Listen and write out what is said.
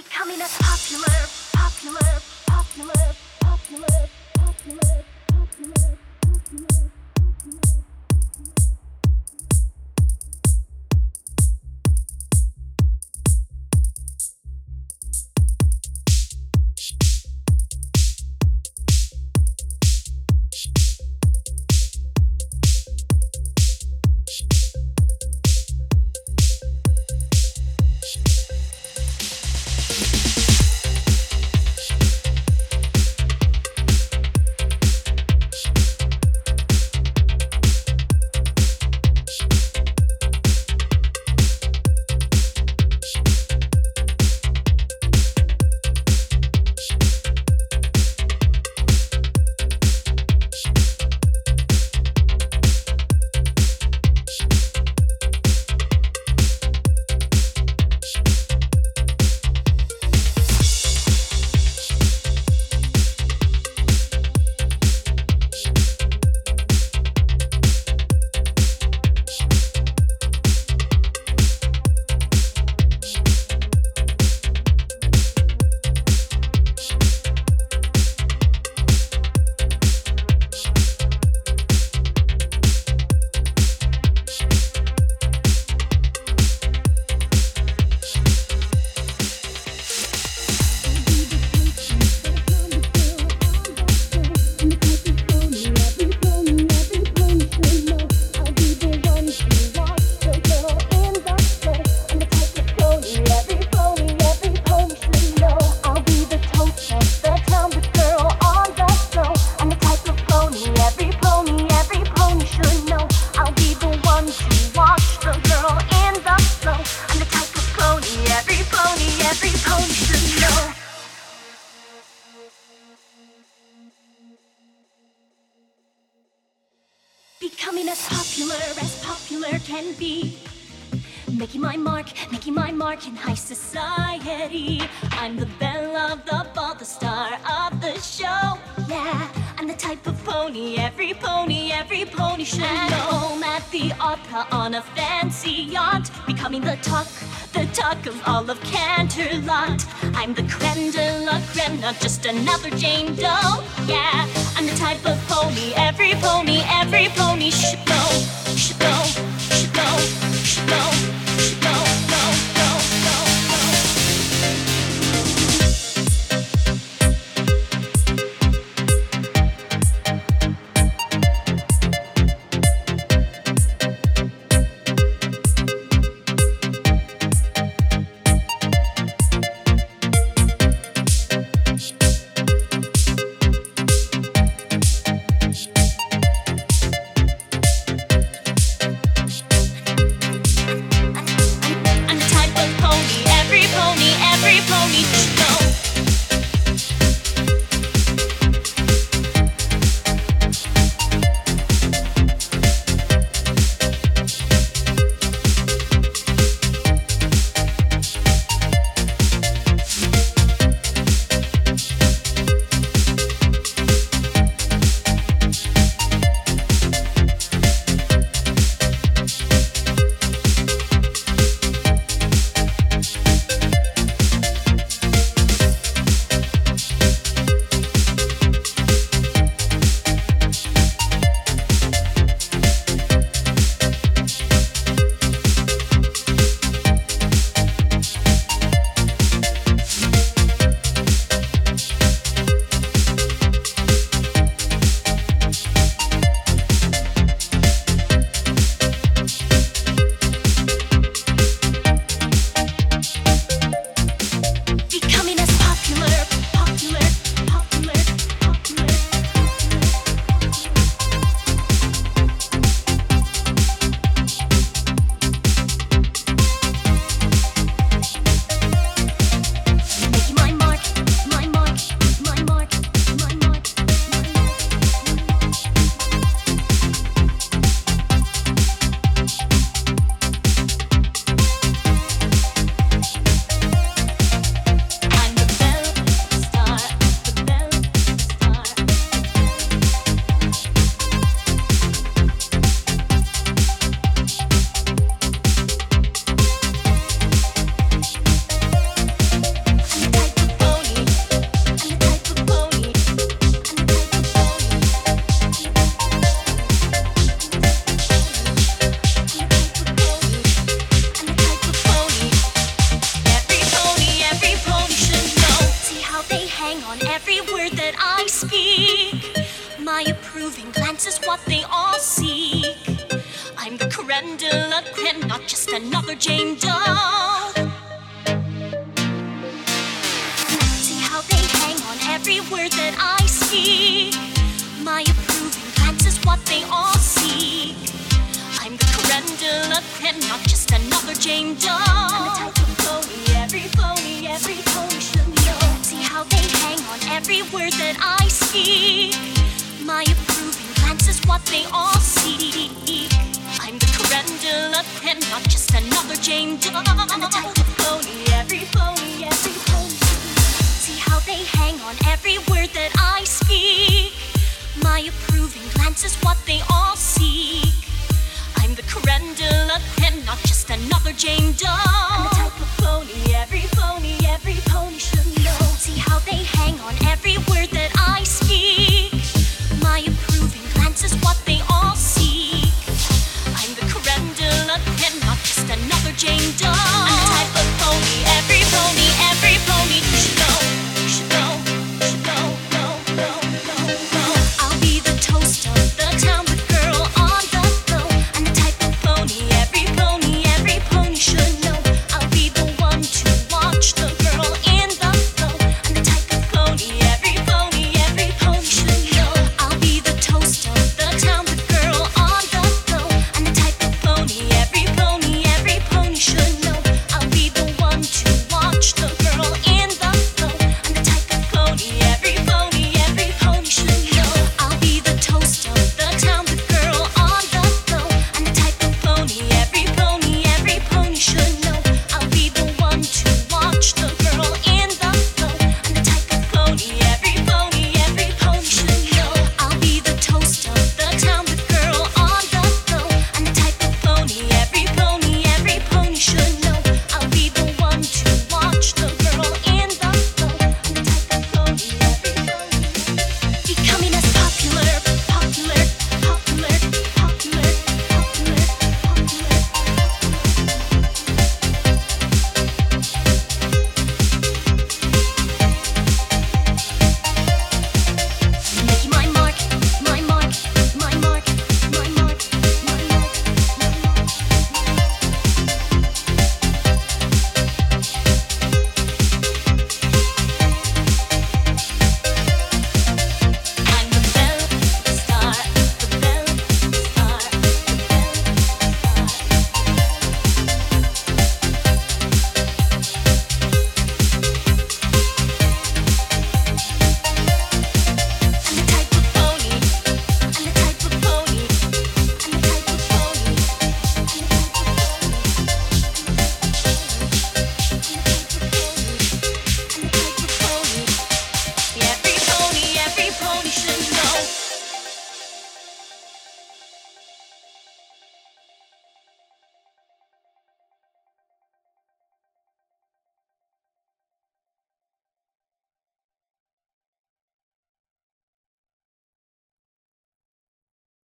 Becoming a popular. Becoming as popular can be. Making my mark in high society. I'm the belle of the ball, the star of the show. Yeah, I'm the type of pony every pony should know. Home at the opera on a fancy yacht. Becoming the talk of all of Canterlot. I'm the creme de la creme, not just another Jane Doe. Yeah, I'm the type of pony every pony should know, should know, should know, should know, should know, know, know, know, just another Jane Doe. See how they hang on every word that I speak. My approving glance is what they all seek. I'm the creme de la creme, not just another Jane Doe. I'm the type of phony every pony should know. See how they hang on every word that I speak. My approving glance is what they all seek. I'm the creme de la creme, not just another Jane Doe. I'm the type of phony every pony should know. See how they hang on every word that I speak. My approving glance is what they all seek. I'm the creme de la creme, not just another Jane Doe.